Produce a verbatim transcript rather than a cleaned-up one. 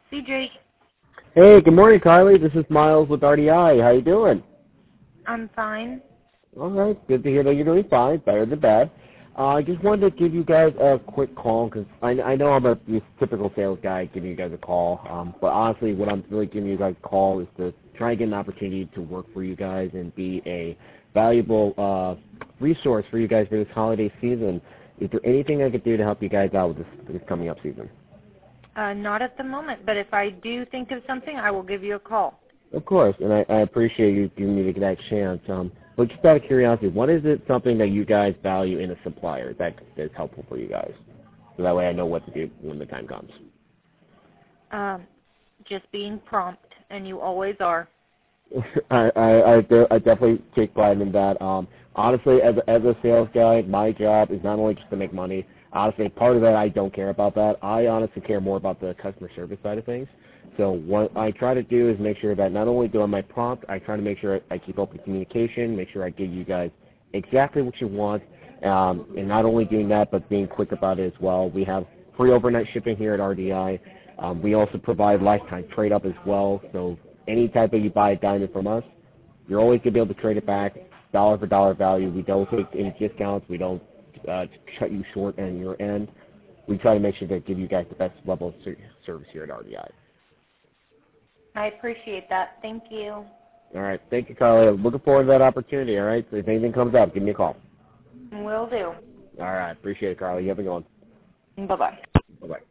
C J. Hey, good morning, Kylie. This is Miles with R D I. How you doing? I'm fine. All right. Good to hear that you're doing fine. Better than bad. Uh, I just wanted to give you guys a quick call because I, I know I'm a this typical sales guy giving you guys a call. Um, but honestly, what I'm really giving you guys a call is to try and get an opportunity to work for you guys and be a valuable uh, resource for you guys for this holiday season. Is there anything I could do to help you guys out with this, this coming up season? Uh, not at the moment, but if I do think of something, I will give you a call. Of course, and I, I appreciate you giving me that chance. Um, but just out of curiosity, what is it something that you guys value in a supplier that is helpful for you guys? So that way I know what to do when the time comes. Um, just being prompt, and you always are. I, I, I, de- I definitely take pride in that. Um, honestly, as a, as a sales guy, my job is not only just to make money. Honestly, part of that I don't care about that. I honestly care more about the customer service side of things. So what I try to do is make sure that not only do I my prompt, I try to make sure I keep open communication, make sure I give you guys exactly what you want, um, and not only doing that, but being quick about it as well. We have free overnight shipping here at R D I. Um, we also provide lifetime trade-up as well. So any type of you buy a diamond from us, you're always going to be able to trade it back, dollar for dollar value. We don't take any discounts. We don't uh, cut you short on your end. We try to make sure to give you guys the best level of ser- service here at R D I. I appreciate that. Thank you. All right. Thank you, Carly. Looking forward to that opportunity, all right? So if anything comes up, give me a call. Will do. All right. Appreciate it, Carly. You have a good one. Bye-bye. Bye-bye.